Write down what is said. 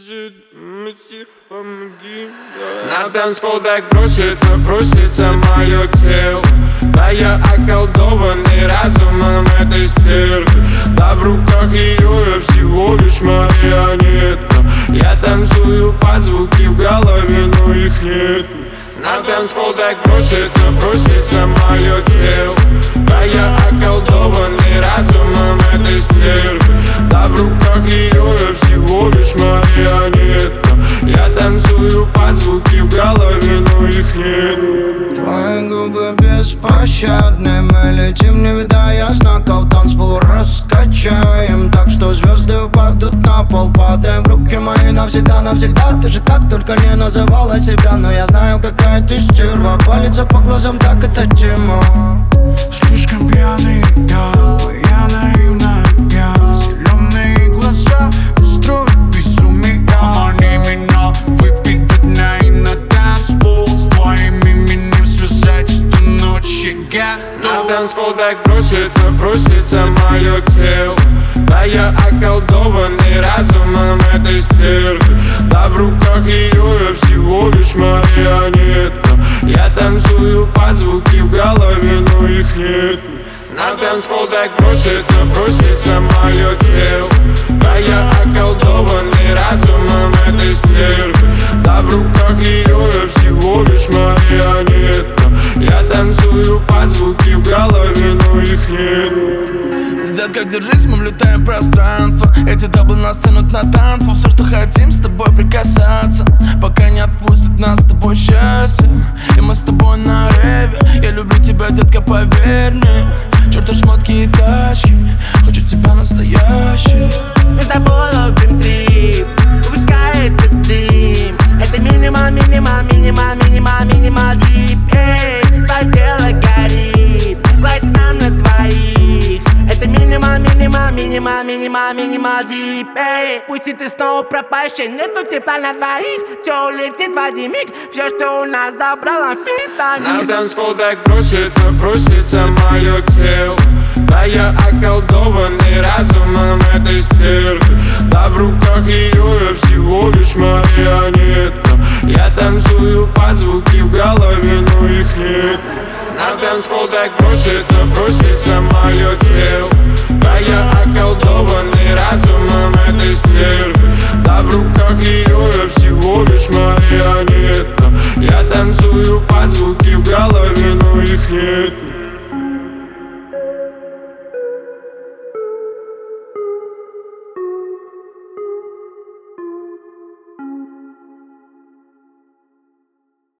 Мастер, помоги. На танцпол так просится мое тело. Да я околдованный разумом этой стервы. Да в руках ее я всего лишь марионетка. Я танцую под звуки в голове, но их нет. На танцпол так просится мое тело. Да я околдованный разумом этой стервы. Да в руках ее я всего лишь марионетка. Я танцую под звуки в голове, но их нет. Твои губы беспощадны, мы летим, не видая знаков. Танцпол раскачаем так, что звезды упадут на пол. Падаем в руки мои навсегда, навсегда. Ты же как только не называла себя, но я знаю, какая ты стерва. Палится по глазам, так это тема. Слишком пьяный я наивная, я. Зеленые глаза устроят безумие. Они меня выпьют на и на танцпол. С твоим именем связать эту ночь я готов. На танцпол так просится мое тело. Да я околдованный разумом этой стервы. Да в руках ее я всего лишь марионетка. Я танцую под звуки в голове, но их нет. На танцпол так просится мое тело. Да я околдованный разумом этой стервы. Да в руках ее я всего лишь марионетка. Я танцую под звуки в голове, но их нет. Детка, держись, мы влетаем в пространство. Эти даблы нас тянут на танцпол. Все, что хотим, с тобой прикасаться, пока не отпустит нас с тобой счастье. И мы с тобой на реве. Я люблю тебя, детка, поверь мне. Чёрты шмотки и тачки, хочу тебя настоящий. Мы с тобой ловим трип, выпускай этот дым. Это минимал дип. Эй, твое тело горит, хватит нам на двоих. Это минимал дип. Эй, пусть и ты снова пропащий, нету тепла на двоих. Все улетит в один миг, все, что у нас забрал амфетамин. На танцпол так просится мое тело. Да я околдованный разумом этой стервы. Да в руках ее я всего лишь марионетка. Я танцую под звуки в голове, но их нет. На танцпол так просится мое тело. Да я околдованный разумом этой стервы. Да в руках ее